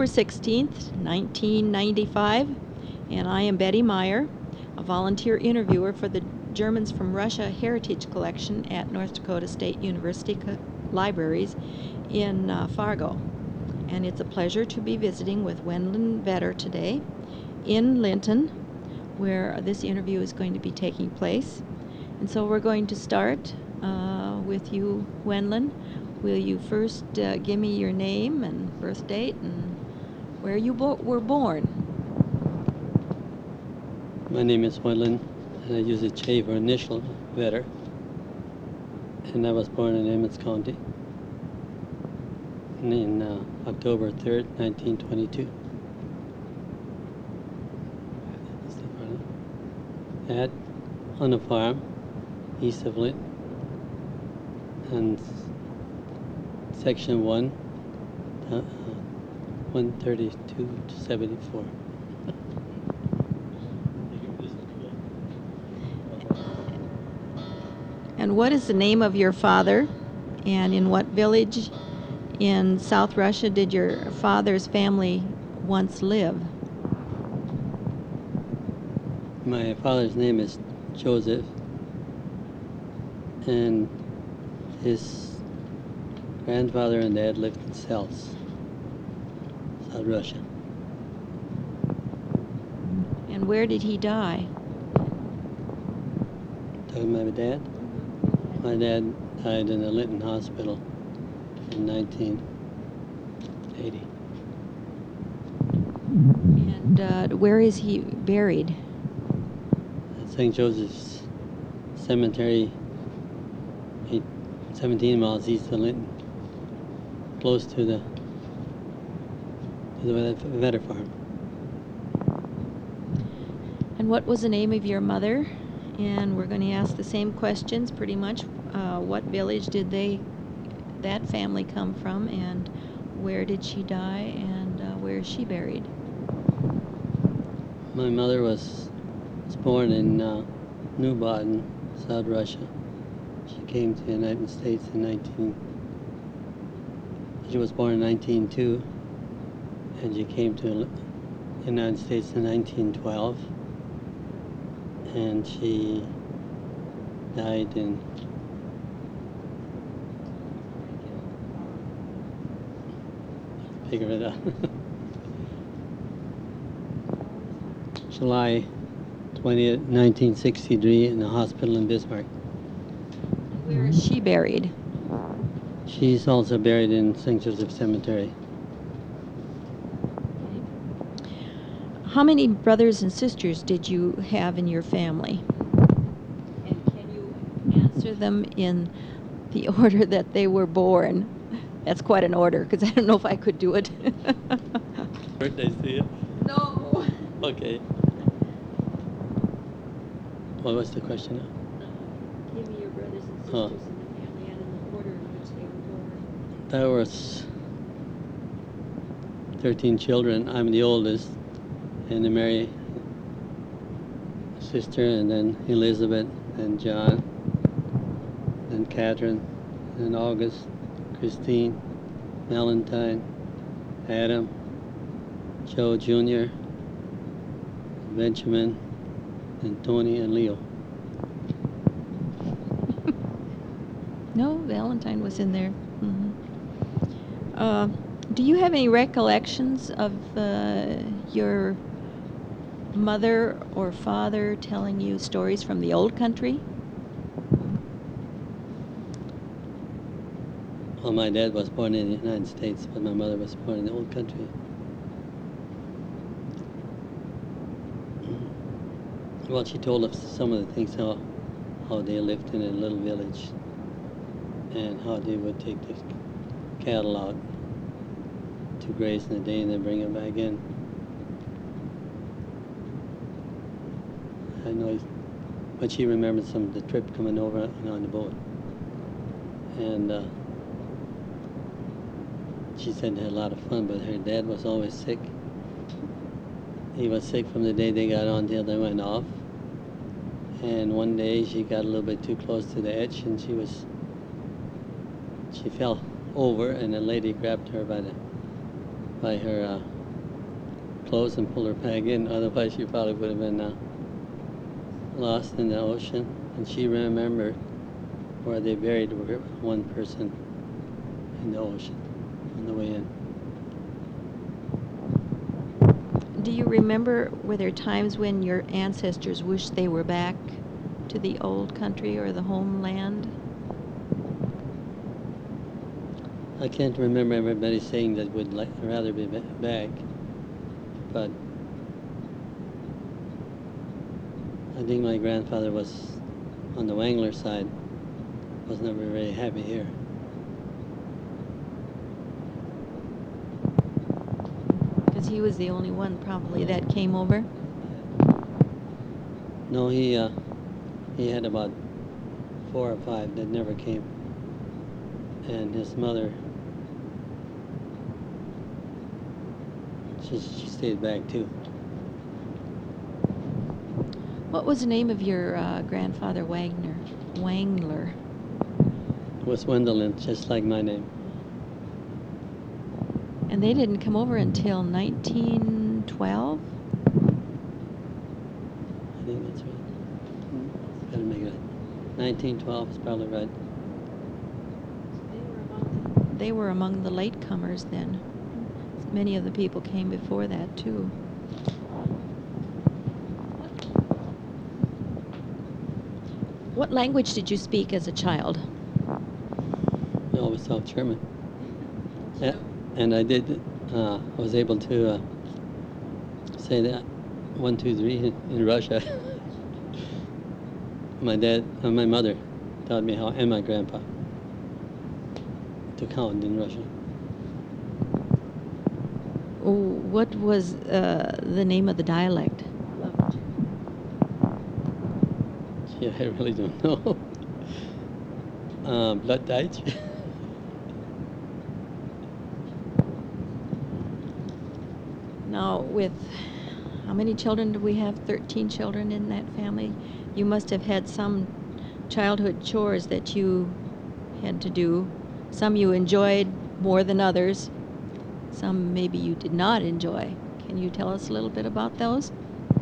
October 16th, 1995, and I am Betty Meyer, a volunteer interviewer for the Germans from Russia Heritage Collection at North Dakota State University Libraries in Fargo. And it's a pleasure to be visiting with Wendland Vetter today in Linton, where this interview is going to be taking place. And so we're going to start with you, Wendland. Will you first give me your name and birth date and where you were born? My name is Wendland, and I use a J for initial, Vetter. And I was born in Emmons County in October 3rd, 1922. On a farm east of Linton, and Section 1, 132 to 74. And what is the name of your father, and in what village in South Russia did your father's family once live? My father's name is Joseph, and his grandfather and dad lived in South Russia. And where did he die? Talking about my dad? My dad died in the Linton Hospital in 1980. And where is he buried? At St. Joseph's Cemetery, 17 miles east of Linton, close to the Vetter farm. And what was the name of your mother? And we're going to ask the same questions pretty much. What village did that family come from, and where did she die, and where is she buried? My mother was born in New Baden, South Russia. She came to the United States she was born in 1902, and she came to the United States in 1912, and she died in figure it out. July 20th, 1963, in a hospital in Bismarck. Where is she buried? She's also buried in St. Joseph Cemetery. How many brothers and sisters did you have in your family? And can you answer them in the order that they were born? That's quite an order, because I don't know if I could do it. Birthdays, do you? No. Okay. What was the question now? Give me your brothers and sisters in the family and in the order in which they were born. There was 13 children. I'm the oldest, and I married a sister, and then Elizabeth, and John, and Catherine, and August, Christine, Valentine, Adam, Joe Jr., Benjamin, and Tony, and Leo. No, Valentine was in there. Do you have any recollections of your mother or father telling you stories from the old country? Well, my dad was born in the United States, but my mother was born in the old country. Well, she told us some of the things, how they lived in a little village, and how they would take the cattle out to graze in the day and then bring them back in. I know, but she remembered some of the trip coming over on the boat. And she said they had a lot of fun, but her dad was always sick. He was sick from the day they got on till they went off. And one day she got a little bit too close to the edge, and she fell over, and a lady grabbed her by by her clothes and pull her back in. Otherwise, she probably would have been lost in the ocean. And she remembered where they buried one person in the ocean on the way in. Do you remember, were there times when your ancestors wished they were back to the old country or the homeland? I can't remember everybody saying that would rather be back, but I think my grandfather was on the Wangler side, was never very happy here. Because he was the only one probably that came over? No, he had about 4 or 5 that never came, and his mother, she stayed back too. What was the name of your grandfather, Wangler? It was Wendelin, just like my name. And they didn't come over until 1912? I think that's right. Gotta make it. 1912 is probably right. They were among the latecomers then. Many of the people came before that too. What language did you speak as a child? I always talked German. Yeah, and I did. I was able to say that 1, 2, 3 in Russia. My mother taught me how, and my grandpa, to count in Russian. What was the name of the dialect? Yeah, I really don't know. Blattdeutsch. Now, with how many children do we have? 13 children in that family. You must have had some childhood chores that you had to do. Some you enjoyed more than others. Some maybe you did not enjoy. Can you tell us a little bit about those?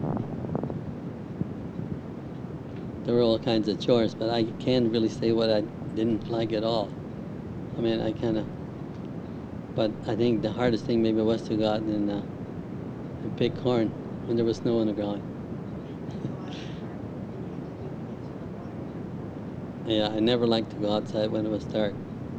There were all kinds of chores, but I can't really say what I didn't like at all. I mean, but I think the hardest thing maybe was to go out and pick corn when there was snow on the ground. Yeah, I never liked to go outside when it was dark.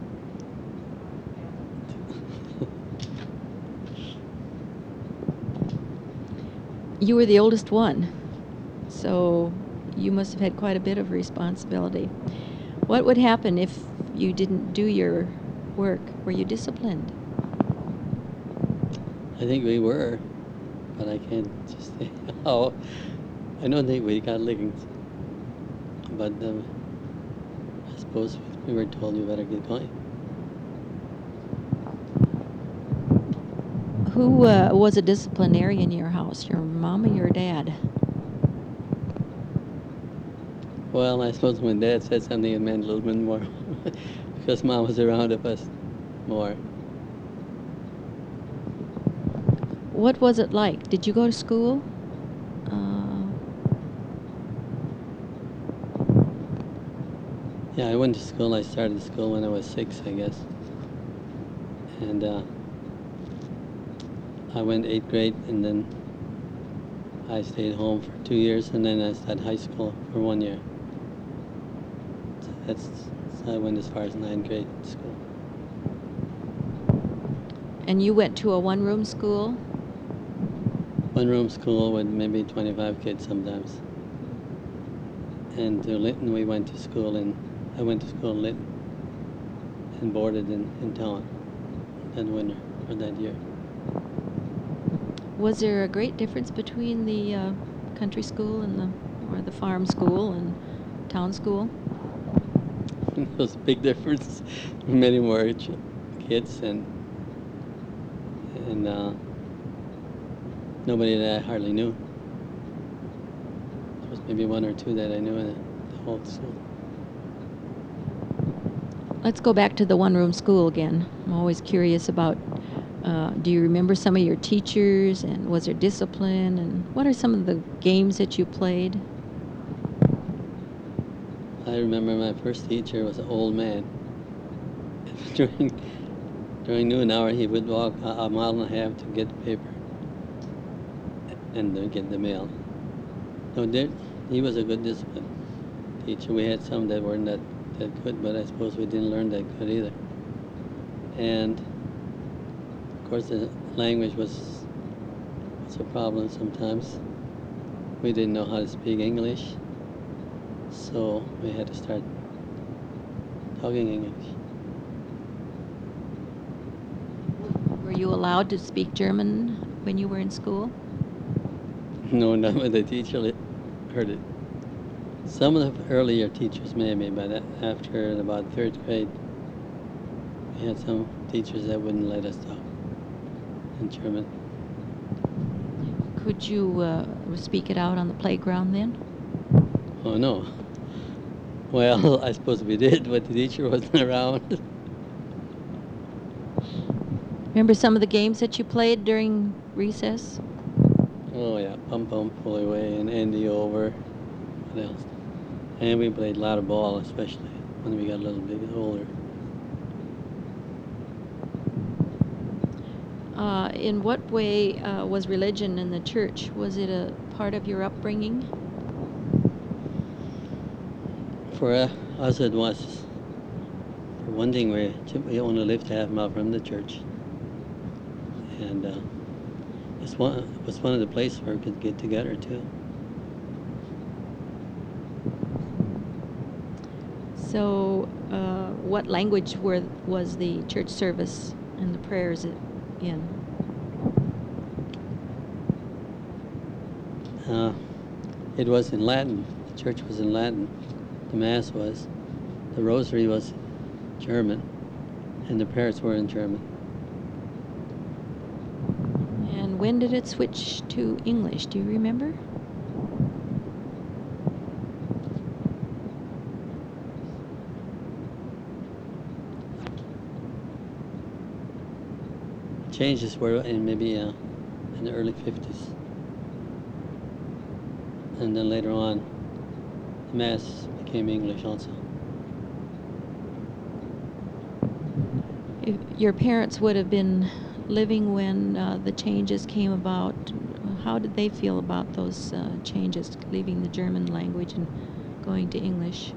You were the oldest one, so you must have had quite a bit of responsibility. What would happen if you didn't do your work? Were you disciplined? I think we were, but I can't just say how. I don't think we got lickings, but I suppose we were told you better get going. Who was a disciplinarian in your house, your mom or your dad? Well, I suppose when Dad said something, it meant a little bit more, because Mom was around us more. What was it like? Did you go to school? Yeah, I went to school. I started school when I was 6, I guess. And I went 8th grade, and then I stayed home for 2 years, and then I started high school for 1 year. So I went as far as 9th grade school. And you went to a one-room school? One-room school with maybe 25 kids sometimes. And to Linton, we went to school I went to school in Linton and boarded in town that winter or that year. Was there a great difference between the country school and the farm school and town school? There was a big difference. Many more kids and nobody that I hardly knew. There was maybe 1 or 2 that I knew in the whole school. Let's go back to the one-room school again. I'm always curious about Do you remember some of your teachers, and was there discipline, and what are some of the games that you played? I remember my first teacher was an old man. during during noon hour, he would walk a mile and a half to get the paper and get the mail. No, he was a good discipline teacher. We had some that weren't that good, but I suppose we didn't learn that good either. And of course, the language was a problem sometimes. We didn't know how to speak English, so we had to start talking English. Were you allowed to speak German when you were in school? No, not when the teacher heard it. Some of the earlier teachers maybe, but after about third grade, we had some teachers that wouldn't let us talk in German. Could you speak it out on the playground then? Oh no. Well, I suppose we did, but the teacher wasn't around. Remember some of the games that you played during recess? Oh yeah, Pum Pum, Pull Away, and Andy Over. What else? And we played a lot of ball, especially when we got a little bit older. In what way was religion in the church? Was it a part of your upbringing? For us, it was. For one thing, we only lived half a mile from the church, and it was one of the places where we could get together too. So, what language was the church service and the prayers in? It was in Latin. The church was in Latin. The Mass was. The Rosary was German, and the prayers were in German. And when did it switch to English? Do you remember? Changes were in maybe in the early 50s. And then later on, the Mass became English also. If your parents would have been living when the changes came about, how did they feel about those changes, leaving the German language and going to English?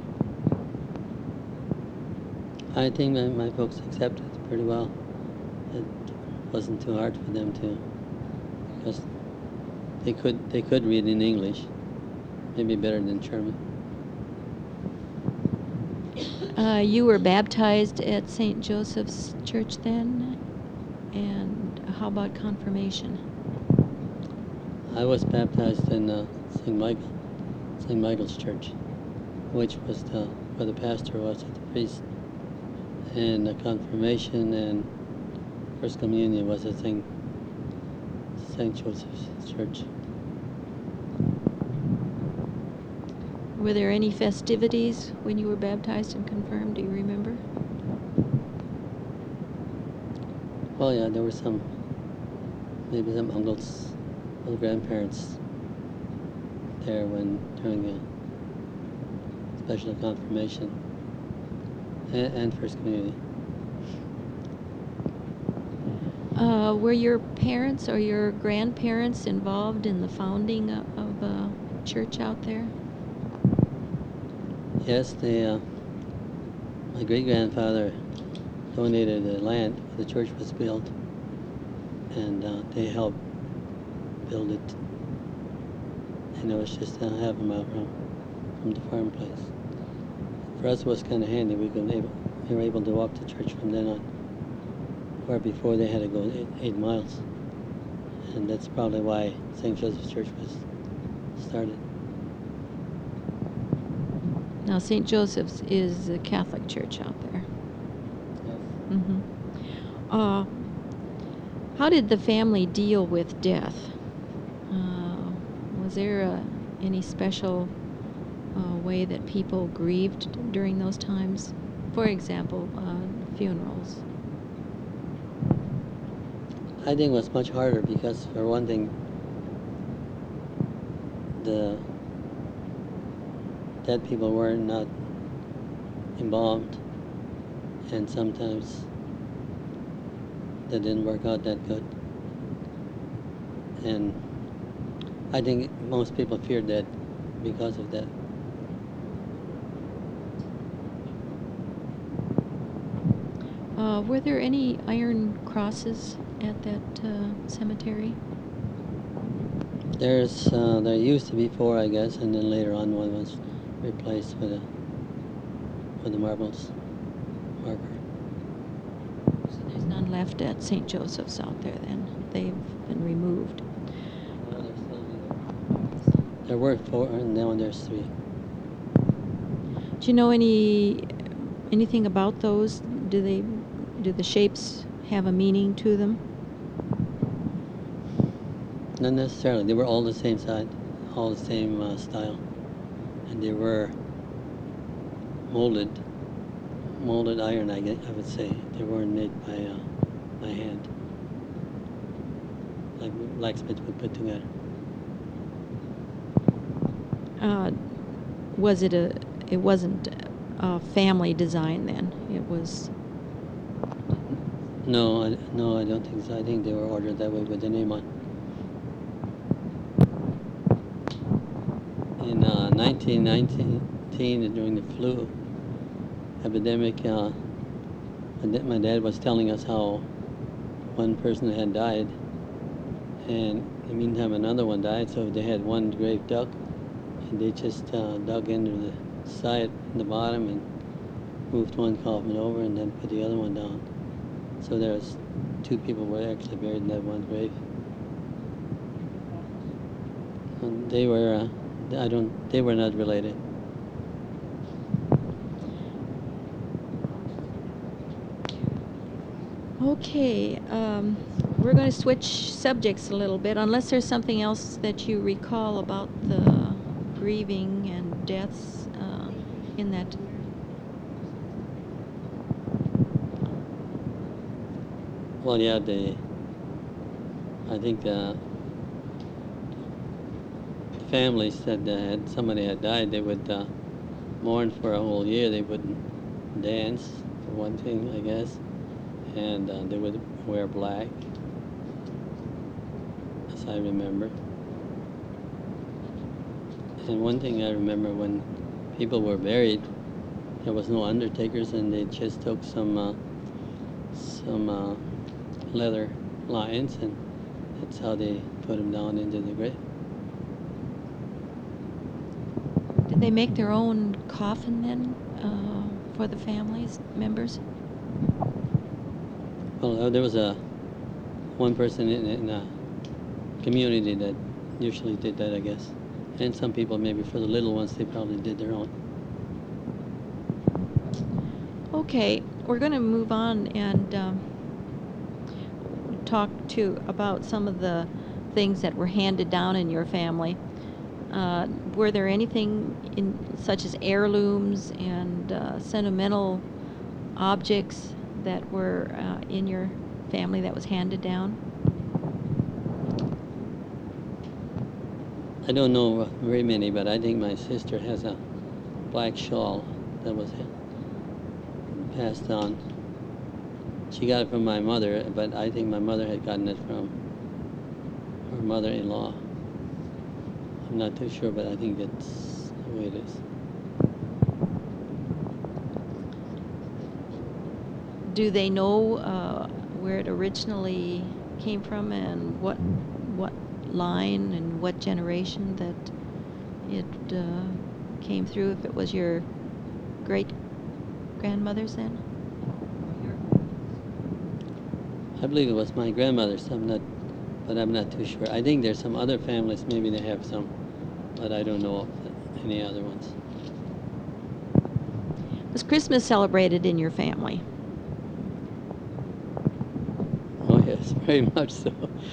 I think my folks accepted it pretty well. It wasn't too hard for them to, because they could read in English, maybe better than German. You were baptized at St. Joseph's Church then, and how about confirmation? I was baptized in St. Michael's Church, which was where the pastor was, the priest, and the confirmation and First Communion was at St. Joseph's Church. Were there any festivities when you were baptized and confirmed? Do you remember? Well, yeah, there were maybe some uncles or grandparents there during a special confirmation and First Communion. Were your parents or your grandparents involved in the founding of a church out there? Yes, my great-grandfather donated the land where the church was built, and they helped build it. And it was just half a mile from the farm place. For us, it was kind of handy. We were able to walk to church from then on, where before they had to go 8 miles. And that's probably why St. Joseph's Church was started. Now, St. Joseph's is a Catholic church out there. Yes. Mm-hmm. How did the family deal with death? Was there any special way that people grieved during those times? For example, funerals. I think it was much harder because, for one thing, the dead people were not embalmed, and sometimes that didn't work out that good. And I think most people feared that because of that. Were there any iron crosses at that cemetery? There used to be 4, I guess, and then later on one was replaced with a marbles marker. So there's none left at St. Joseph's out there then. They've been removed. There were 4, and now there's 3. Do you know anything about those? Do the shapes have a meaning to them? Not necessarily. They were all the same side, all the same style, and they were molded iron. I would say they weren't made by hand, like blacksmiths would put together. It wasn't a family design then. It was. No, I don't think so. I think they were ordered that way with the name on. In 1919, during the flu epidemic, my dad was telling us how one person had died, and in the meantime another one died, so they had one grave dug, and they just dug into the side, the bottom, and moved one coffin over and then put the other one down. So there's 2 people were actually buried in that one grave. And they were not related. Okay, we're going to switch subjects a little bit, unless there's something else that you recall about the grieving and deaths in that. Well, yeah, I think the families that somebody had died, they would mourn for a whole year. They wouldn't dance, for one thing, I guess, and they would wear black, as I remember. And one thing I remember, when people were buried, there was no undertakers, and they just took some leather lines, and that's how they put them down into the grave. Did they make their own coffin then for the families members? Well, there was one person in a community that usually did that, I guess. And some people, maybe for the little ones, they probably did their own. Okay, we're going to move on and talk about some of the things that were handed down in your family. Were there anything such as heirlooms and sentimental objects that were in your family that was handed down? I don't know very many, but I think my sister has a black shawl that was passed on. She got it from my mother, but I think my mother had gotten it from her mother-in-law. I'm not too sure, but I think that's the way it is. Do they know where it originally came from and what line and what generation that it came through? If it was your great-grandmother's then? I believe it was my grandmother's, but I'm not too sure. I think there's some other families, maybe they have some, but I don't know of any other ones. Was Christmas celebrated in your family? Oh yes, very much so.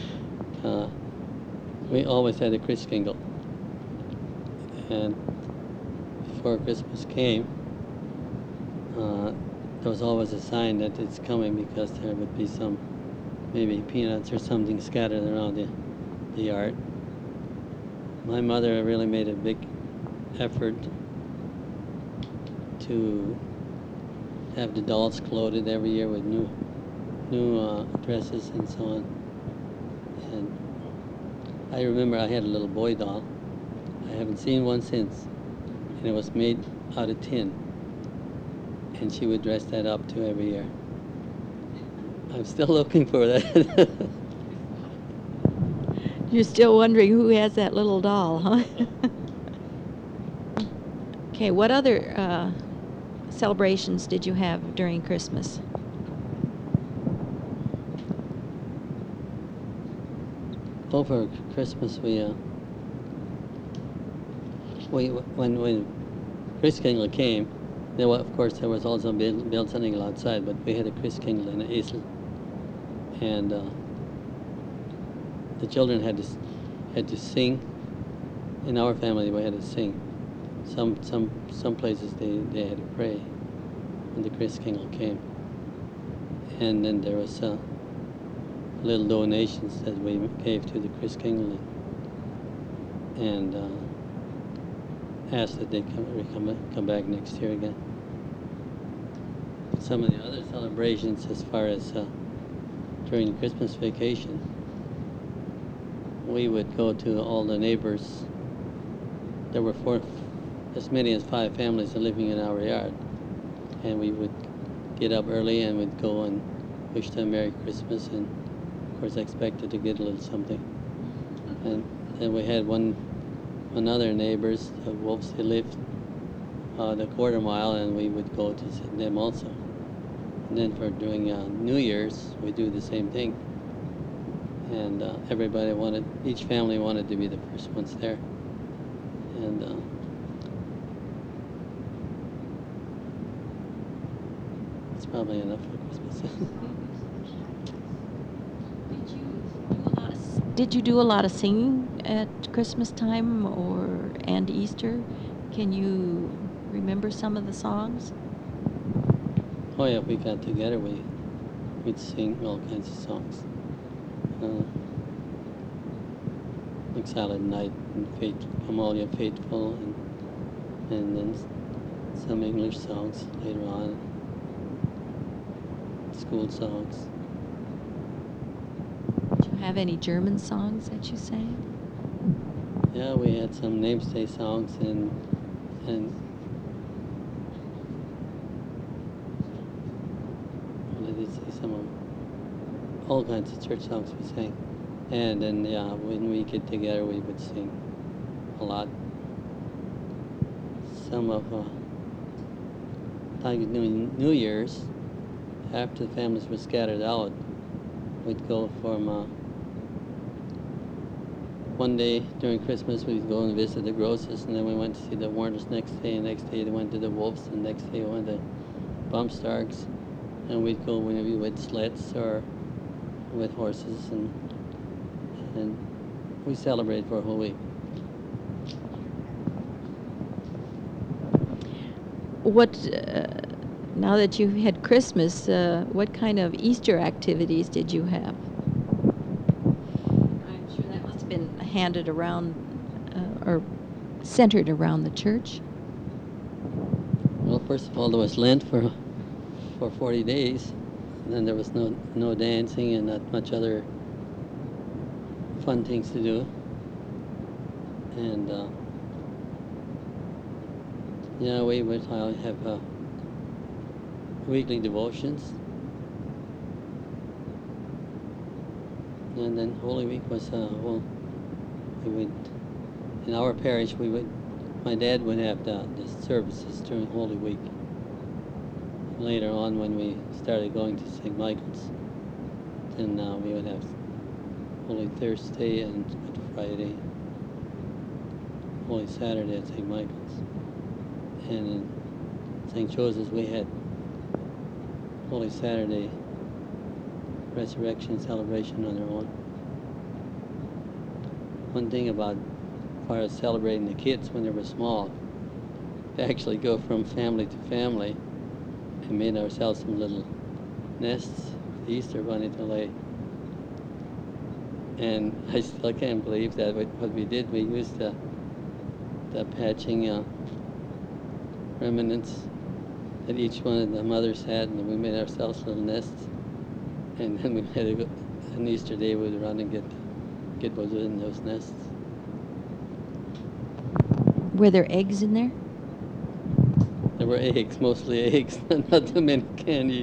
We always had a Christkindl, and before Christmas came, there was always a sign that it's coming, because there would be some maybe peanuts or something scattered around the yard. My mother really made a big effort to have the dolls clothed every year with new dresses and so on. And I remember I had a little boy doll. I haven't seen one since, and it was made out of tin. And she would dress that up too every year. I'm still looking for that. You're still wondering who has that little doll, huh? Okay, what other celebrations did you have during Christmas? Over Christmas, when Christkindl came, of course there was also Belsandingl outside, but we had a Christkindl in Isle, and the children had to sing. In our family, we had to sing. Some places they had to pray when the Christkindl came, and then there was little donations that we gave to the Christkindl, and asked that they come back next year again. Some of the other celebrations, as far as during the Christmas vacation, we would go to all the neighbors. There were as many as 5 families living in our yard, and we would get up early and we'd go and wish them Merry Christmas, and of course expected to get a little something. And then we had one other neighbors, the Wolves, they lived the quarter mile, and we would go to them also. And then for during New Year's, we do the same thing. And each family wanted to be the first ones there. And it's probably enough for Christmas. Did you do a lot of singing at Christmas time and Easter? Can you remember some of the songs? Oh yeah, we got together, we'd sing all kinds of songs. Like Silent Night and Come All You Faithful, and then some English songs later on, school songs. Did you have any German songs that you sang? Yeah, we had some namesday songs and what did it say? Some of all kinds of church songs we sang. And then, yeah, when we get together, we would sing a lot. Some of, like New Year's, after the families were scattered out, we'd go from, one day during Christmas, we'd go and visit the Grosses, and then we went to see the Warners next day, and next day they went to the Wolves, and next day we went to Bumstarks, and we'd go maybe with sleds or with horses, and we celebrate for a whole week. Now that you had Christmas, what kind of Easter activities did you have? I'm sure that must have been handed around or centered around the church. Well, first of all, there was Lent for 40 days, and then there was no dancing and not much other fun things to do. And yeah, we would have weekly devotions, and then Holy Week was we would, in our parish, my dad would have the services during Holy Week. Later on, when we started going to St. Michael's, then we would have Holy Thursday and Good Friday, Holy Saturday at St. Michael's. And in St. Joseph's, we had Holy Saturday resurrection celebration on their own. One thing about as far as celebrating the kids when they were small, we actually go from family to family and made ourselves some little nests for the Easter Bunny to lay And I still can't believe that what we did. We used the patching remnants that each one of the mothers had, and we made ourselves little nests. And then we had an Easter day we'd run and get what was in those nests. Were there eggs in there? There were eggs, mostly eggs, not too many candy.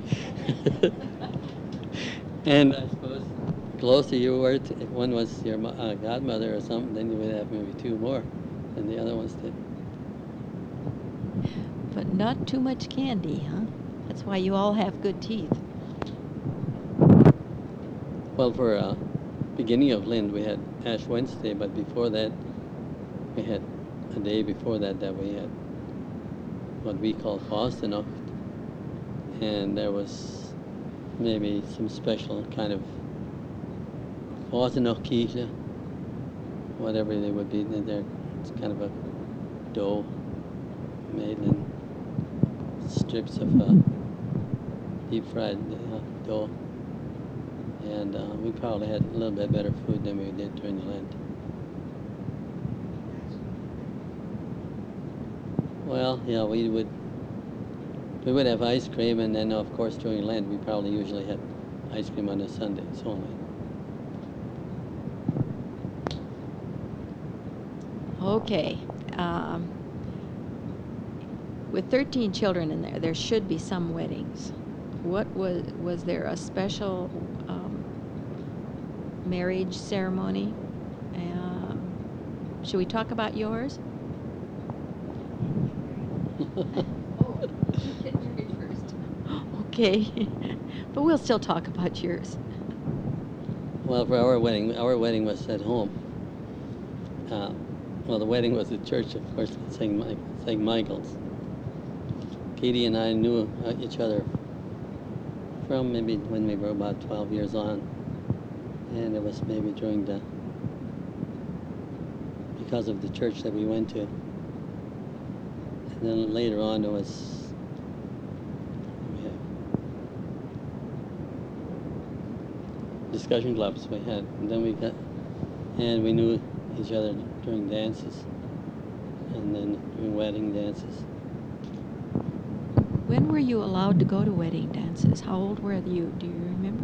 And I suppose the closer you were to, if one was your godmother or something, then you would have maybe two more than the other ones did. But not too much candy, huh? That's why you all have good teeth. Well, for beginning of Lent, we had Ash Wednesday, but before that, we had a day before that we had what we call Fastnacht, and there was maybe some special kind of Fastnachtskirche, whatever they would be in there. It's kind of a dough made in strips of deep fried dough. And we probably had a little bit better food than we did during the Lent. Well, yeah, we would have ice cream, and then of course during Lent we probably usually had ice cream on the Sundays only. Okay. With 13 children in there should be some weddings. What was there a special marriage ceremony? Should we talk about yours? Oh, you get married first. Okay, but we'll still talk about yours. Well, for our wedding was at home. Well, the wedding was at church, of course, at St. Michael's. Katie and I knew each other from maybe when we were about 12 years on, and it was maybe because of the church that we went to. And then later on, we had discussion clubs we had, and then we knew each other during dances, and then during wedding dances. When were you allowed to go to wedding dances? How old were you? Do you remember?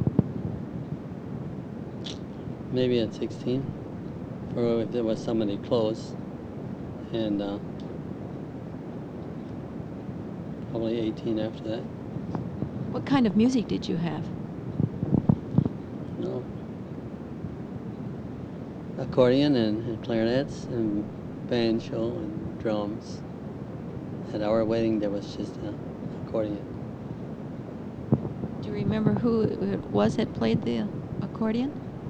Maybe at 16, or if there was somebody close, and probably 18 after that. What kind of music did you have? No. Accordion and clarinets and banjo and drums. At our wedding, there was just an accordion. Do you remember who it was that played the accordion?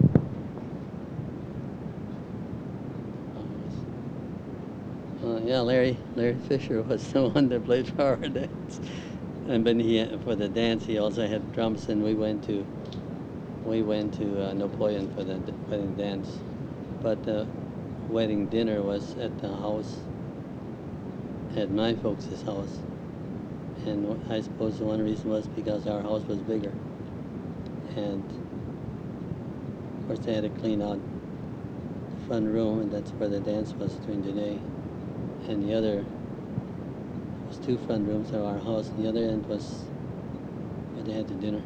Yeah, Larry Fisher was the one that played for our dance. And then for the dance, he also had drums, and we went to Napoleon for the wedding dance. But the wedding dinner was at the house, at my folks' house. And I suppose the one reason was because our house was bigger. And of course they had to clean out the front room, and that's where the dance was during the day. And the other was two front rooms of our house, and the other end was where they had the dinner.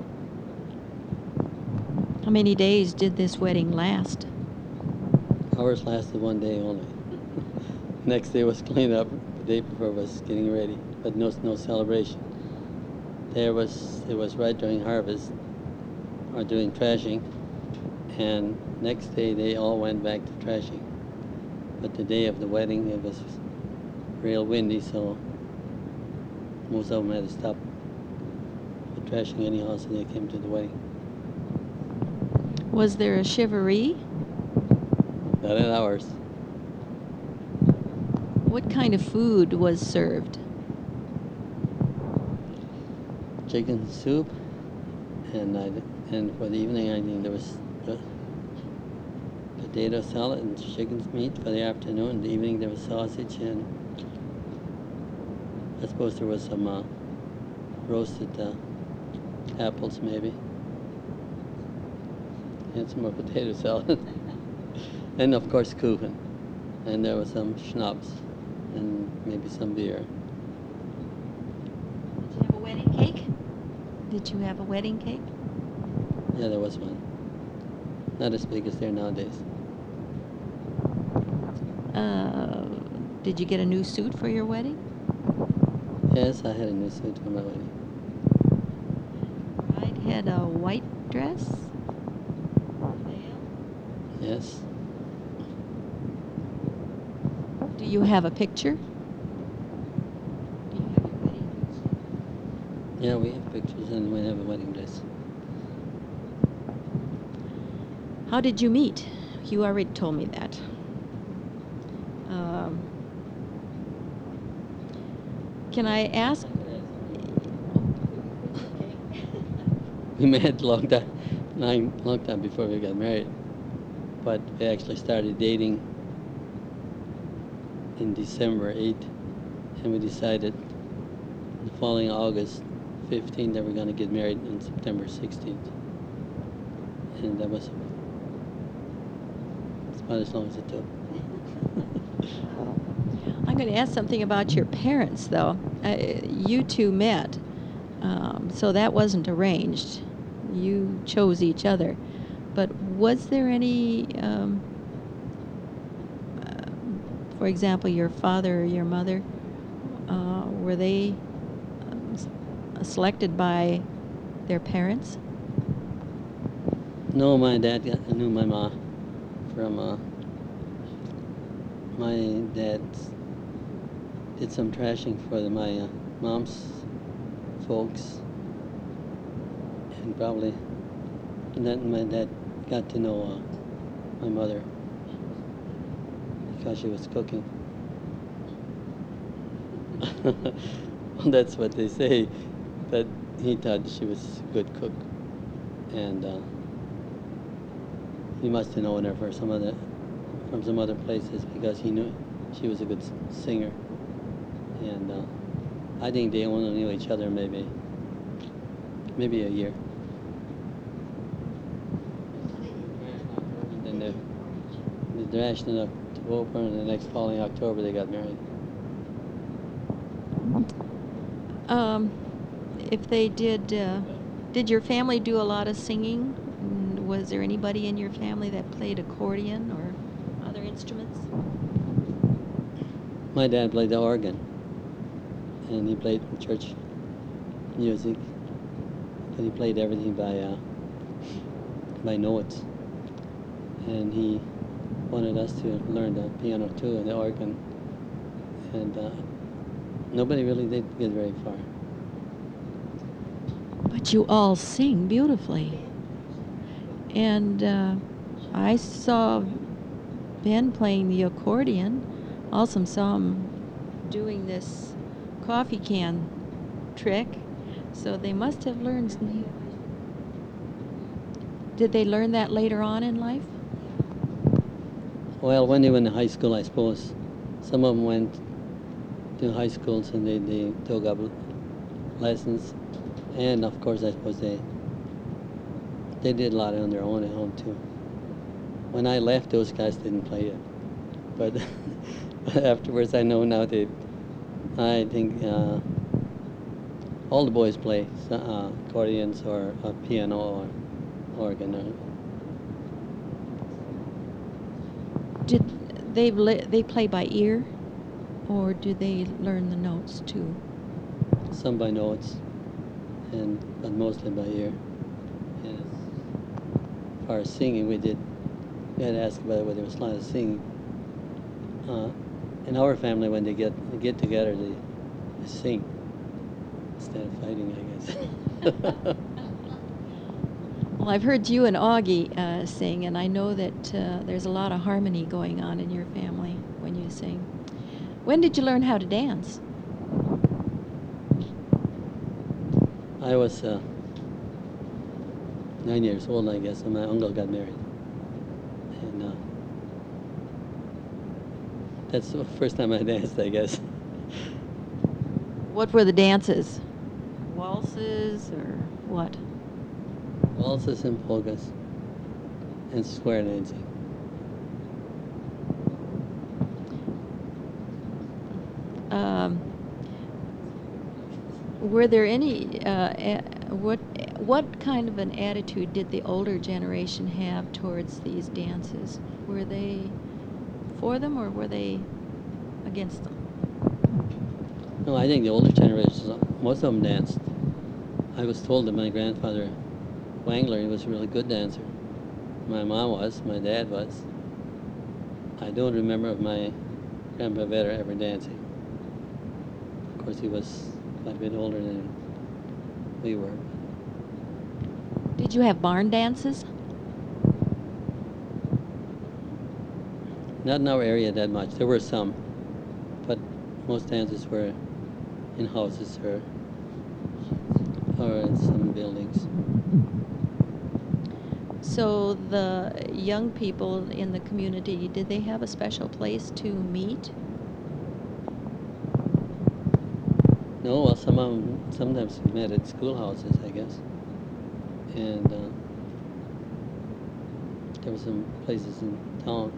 How many days did this wedding last? Ours lasted one day only. Next day was cleanup. The day before was getting ready, but no celebration. It was right during harvest, or doing trashing, and next day they all went back to trashing. But the day of the wedding, it was real windy, so most of them had to stop the trashing anyhow, so they came to the wedding. Was there a chivalry? Not at ours. What kind of food was served? Chicken soup, and for the evening, I think there was potato salad and chicken's meat for the afternoon. In the evening, there was sausage, and I suppose there was some roasted apples, maybe. had some more potato salad. And of course kuchen. And there was some schnapps and maybe some beer. Did you have a wedding cake? Did you have a wedding cake? Yeah, there was one. Not as big as there nowadays. Did you get a new suit for your wedding? Yes, I had a new suit for my wedding. Bride had a white dress? Yes. Do you have a picture? Do you have your wedding picture? Yeah, we have pictures and we have a wedding dress. How did you meet? You already told me that. Can I ask? We met long time before we got married. But we actually started dating in December 8th, and we decided the following August 15th that we're going to get married on September 16th. And that was about as long as it took. I'm going to ask something about your parents, though. You two met, so that wasn't arranged. You chose each other. But was there any, for example, your father or your mother, were they selected by their parents? No, my dad knew my ma from my dad did some trashing for my mom's folks, and probably then my dad got to know my mother because she was cooking. Well, that's what they say, but he thought she was a good cook, and he must have known her from some other places because he knew she was a good singer, and I think they only knew each other maybe a year. And then they thrashed in October, and the next following October they got married. If they did your family do a lot of singing? Was there anybody in your family that played accordion or other instruments? My dad played the organ, and he played church music, but he played everything by notes. And he wanted us to learn the piano too and the organ, and nobody really did get very far. But you all sing beautifully. And I saw Ben playing the accordion. Also saw him doing this coffee can trick. So they must have learned. Did they learn that later on in life? Well, when they went to high school, I suppose some of them went to high schools and they took up lessons, and of course I suppose they did a lot on their own at home too. When I left, those guys didn't play it, but afterwards I know now I think all the boys play accordions or piano or organ. Did they play by ear, or do they learn the notes too? Some by notes, but mostly by ear. And as far as singing, we had to ask about whether there was a lot of singing. In our family, when they get together, they sing instead of fighting, I guess. Well, I've heard you and Augie sing, and I know that there's a lot of harmony going on in your family when you sing. When did you learn how to dance? I was 9 years old, I guess, when my uncle got married. And that's the first time I danced, I guess. What were the dances? Waltzes or what? Waltzes and polkas. and square dancing. Were there any what kind of an attitude did the older generation have towards these dances? Were they for them or were they against them? No, I think the older generations, most of them danced. I was told that my grandfather, Wangler, he was a really good dancer. My mom was, my dad was. I don't remember of my Grandpa Vedder ever dancing. Of course, he was quite a bit older than we were. Did you have barn dances? Not in our area that much. There were some, but most dances were in houses or in some buildings. So the young people in the community, did they have a special place to meet? No, well, some of them sometimes we met at schoolhouses, I guess. And there were some places in town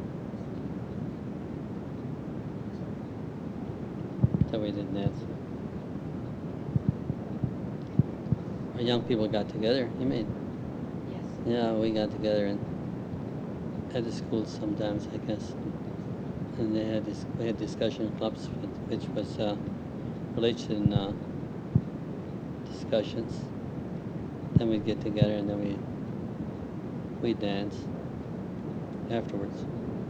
that we didn't dance. Our young people got together. You mean? Yes. Yeah, we got together and at the schools sometimes, I guess. And we had discussion clubs, which was religion discussions. Then we'd get together and then we'd dance afterwards.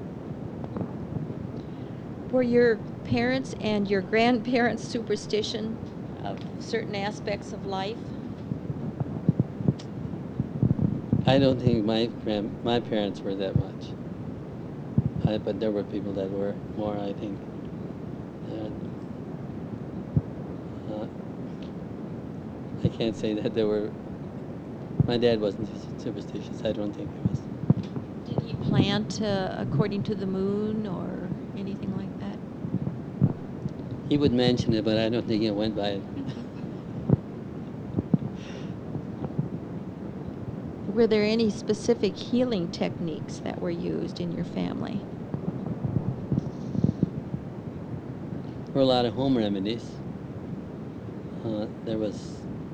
Were your parents and your grandparents superstition of certain aspects of life? I don't think my parents were that much. But there were people that were more, I think. I can't say that there were. My dad wasn't superstitious. I don't think he was. Did he plant according to the moon or anything like that? He would mention it, but I don't think he went by it. Were there any specific healing techniques that were used in your family? There were a lot of home remedies. There was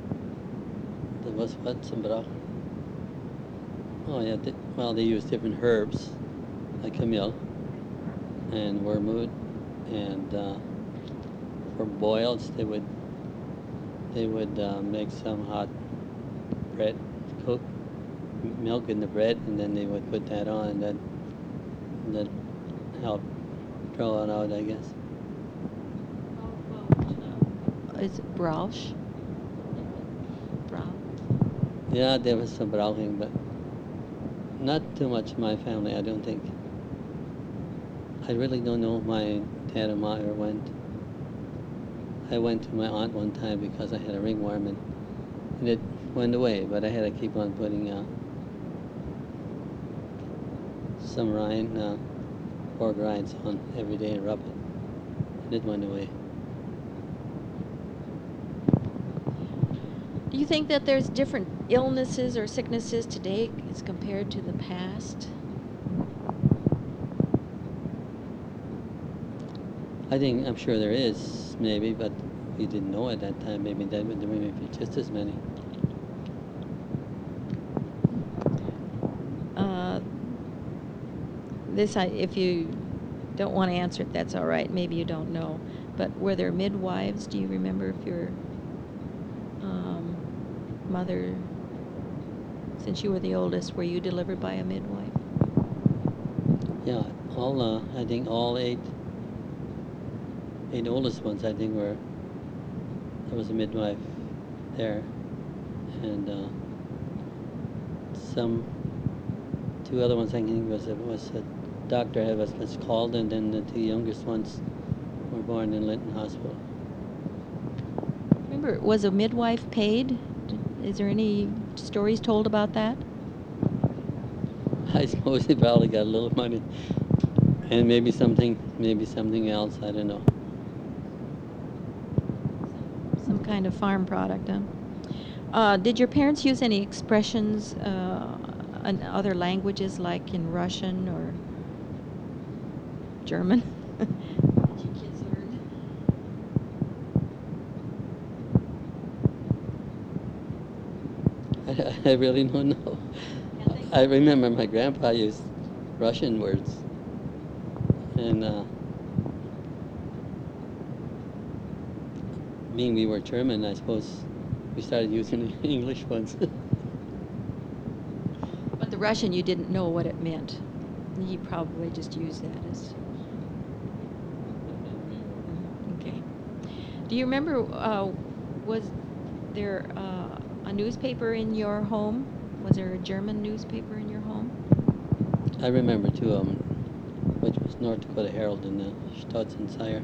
what? Some Oh yeah, they used different herbs, like camille and wormwood, and for boils they would make some hot bread, cook milk in the bread, and then they would put that on, and that helped draw it out, I guess. Is it Brausch? Yeah, there was some browsing, but not too much in my family, I don't think. I really don't know if my dad and mother went. I went to my aunt one time because I had a ringworm and it went away, but I had to keep on putting some rind, pork rinds on every day and rub it, and it went away. Do you think that there's different illnesses or sicknesses today as compared to the past? I'm sure there is, maybe, but we didn't know at that time. Maybe there would be just as many. If you don't want to answer it, that's all right. Maybe you don't know. But were there midwives? Do you remember if your mother, since you were the oldest, were you delivered by a midwife? Yeah, I think all eight oldest ones, I think, there was a midwife there, and two other ones, I think, was a doctor was called, and then the two youngest ones were born in Linton Hospital. Remember, was a midwife paid? Is there any stories told about that? I suppose they probably got a little money, and maybe something else. I don't know. Some kind of farm product, huh? Did your parents use any expressions other languages like in Russian or German that your kids learned? I really don't know. I remember my grandpa used Russian words, and being we were German, I suppose we started using English ones. But the Russian, you didn't know what it meant. You probably just used that as. Okay. Do you remember, was there a newspaper in your home? Was there a German newspaper in your home? I remember two of them, which was North Dakota Herald and the Stutz and Sire.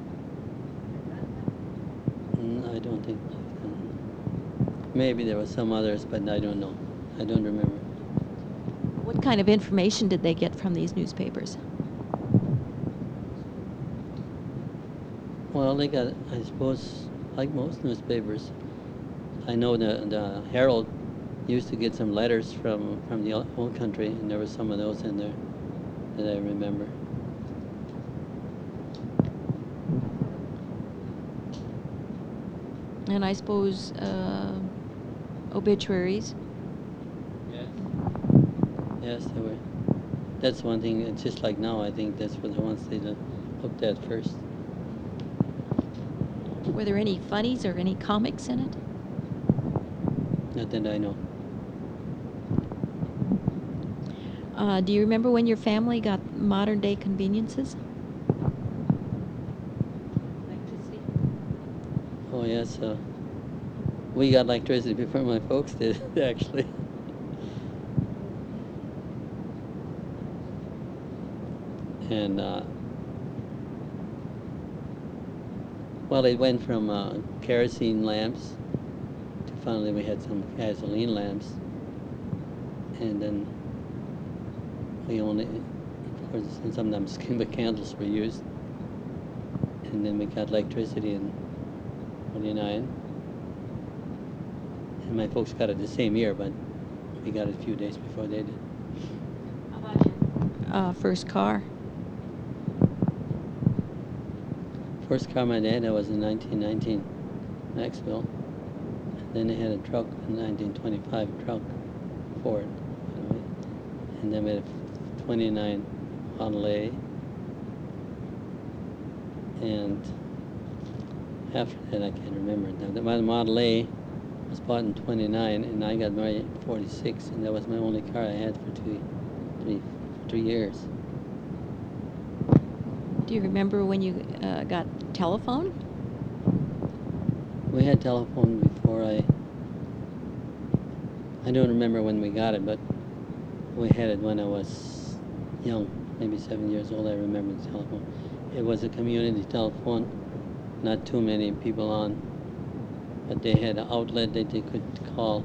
I don't think. Maybe there was some others, but I don't know. I don't remember. What kind of information did they get from these newspapers? Well, they got, I suppose, like most newspapers. I know the Herald used to get some letters from the old country, and there was some of those in there that I remember. And I suppose obituaries. Yes. Yes, they were. That's one thing. It's just like now. I think that's what the ones they looked at first. Were there any funnies or any comics in it? Not that I know. Do you remember when your family got modern day conveniences? Electricity? Oh yes. We got electricity before my folks did, actually. And well, it went from kerosene lamps to finally we had some gasoline lamps, and then we only, of course, and sometimes candles were used, and then we got electricity in 29, and my folks got it the same year, but we got it a few days before they did. How about your first car? First car my dad had was in 1919, Maxwell. And then they had a truck in 1925, a truck, Ford, and then we had a 29 Model A. And after that, I can't remember. The Model A was bought in 29, and I got married in 46, and that was my only car I had for 3 years. Do you remember when you got telephone? We had telephone before I don't remember when we got it, but we had it when I was young, maybe 7 years old. I remember the telephone. It was a community telephone, not too many people on, but they had an outlet that they could call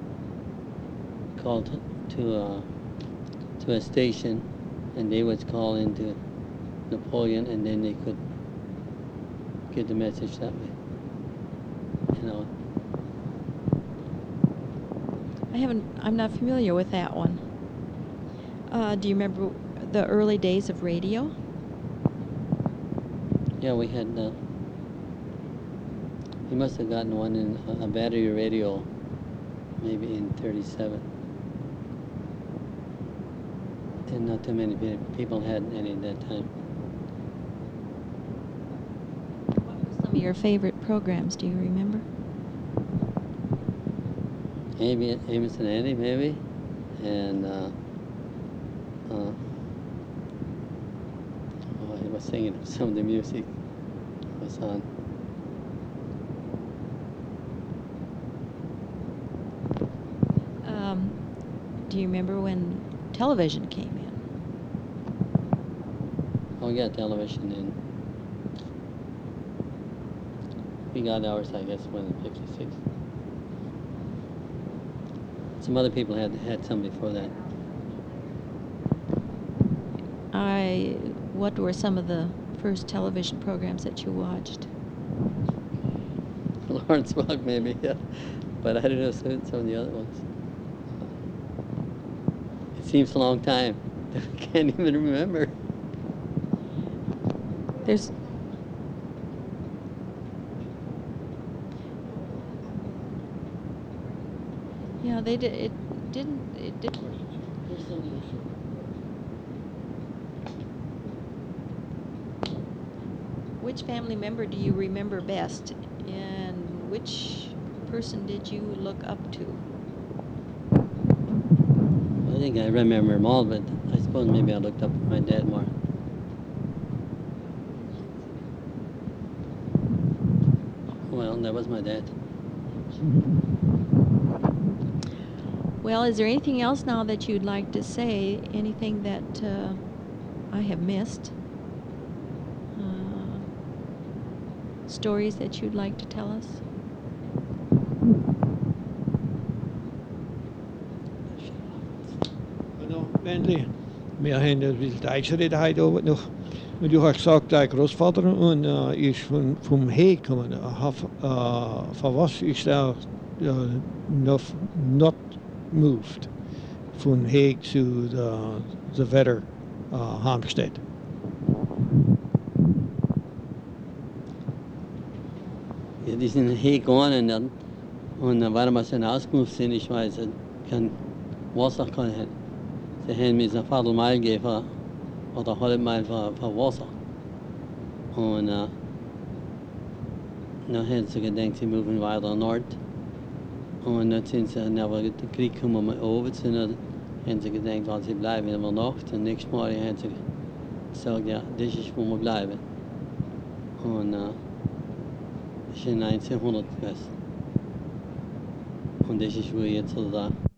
to a station, and they would call into Napoleon, and then they could get the message that way. You know. I'm not familiar with that one. Do you remember the early days of radio? Yeah, we had. We must have gotten one in a battery radio, maybe in '37. And not too many people had any at that time. What were some of your favorite programs? Do you remember? Amos and Andy, maybe, and I was singing some of the music was on. Do you remember when television came in? Oh, we got television in. We got ours, I guess, when in '56. Some other people had some before that. What were some of the first television programs that you watched? Lawrence Welk, maybe, yeah. But I don't know some of the other ones. seems a long time. I can't even remember. There's yeah, they did it didn't. Which family member do you remember best, and which person did you look up to? I think I remember them all, but I suppose maybe I looked up at my dad more. Well, that was my dad. Well, is there anything else now that you'd like to say? Anything that I have missed? Stories that you'd like to tell us? No, Bentley. Wir haben ein bisschen Deutsch reden heute Abend noch. Und du hast gesagt, dein Großvater ist vom Haag gekommen. Von was ist er noch not moved? Von Haag zu the verder Hampstead. Ja, die sind hier gegangen und dann waren wir schon ausgemoved sind, ich weiß, kein Wasser kann haben. Sie haben mir ein Viertelmeil gegeben, oder eine halbe Meil für Wasser. Und dann haben sie gedacht, sie müssen weiter nord. Und dann sind sie, aber der Krieg kam mal oben, dann haben sie gedacht, weil sie bleiben in der Nacht. Und nächstes Mal haben sie gesagt, ja, das ist, wo wir bleiben. Und das ist in 1900 gewesen. Und das ist, wo ich jetzt da